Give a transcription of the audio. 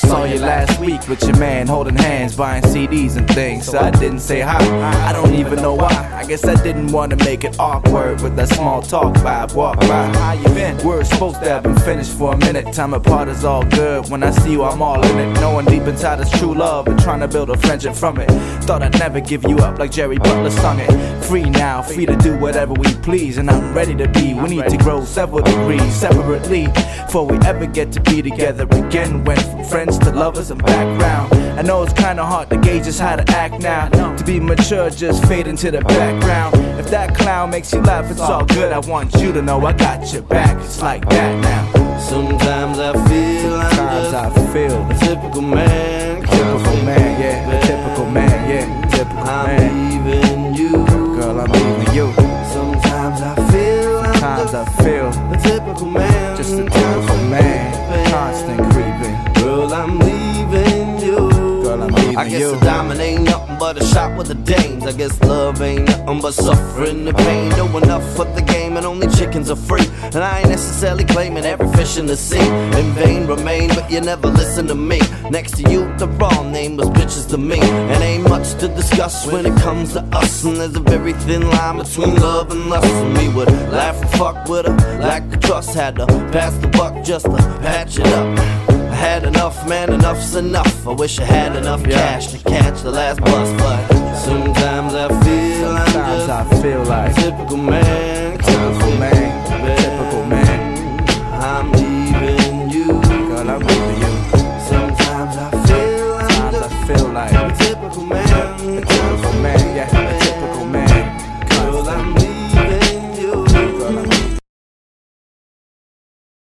saw you last week with your man holding hands, buying CDs and things. So I didn't say hi, I don't even know why. I guess I didn't want to make it awkward with that small talk vibe. Walk by, how you been? We're supposed to have been finished for a minute. Time apart is all good. When I see you, I'm all in it. Knowing deep inside is true love and trying to build a friendship from it. Thought I'd never give you up like Jerry Butler sung it. Free now, free to do whatever we please, and I'm ready to be. We need to grow several degrees separately before we ever get to be together again. Went from friends to lovers and background. I know it's kinda hard to gauge just how to act now. To be mature, just fade into the background. If that clown makes you laugh, it's all good. I want you to know I got your back. It's like that now. Sometimes I feel the typical man. Typical man, yeah. The typical man, yeah. Typical man. I'm leaving you. Girl, I'm leaving you. Sometimes I feel the typical man. just a typical man. Constant creeping. Girl, I'm leaving you. Girl, I'm leaving I guess you. a diamond ain't nothing but a shot with the dames. I guess love ain't nothing but suffering and pain. Know enough for the game and only chickens are free. And I ain't necessarily claiming every fish in the sea. In vain remain, but you never listen to me. Next to you, the wrong name was bitches to me. And ain't much to discuss when it comes to us. And there's a very thin line between love and lust. And we would laugh and fuck with her, lack of trust. Had to pass the buck just to patch it up. I had enough, man, enough's enough. I wish I had enough cash to catch the last bus, but sometimes I feel like typical man. Typical man. Typical man.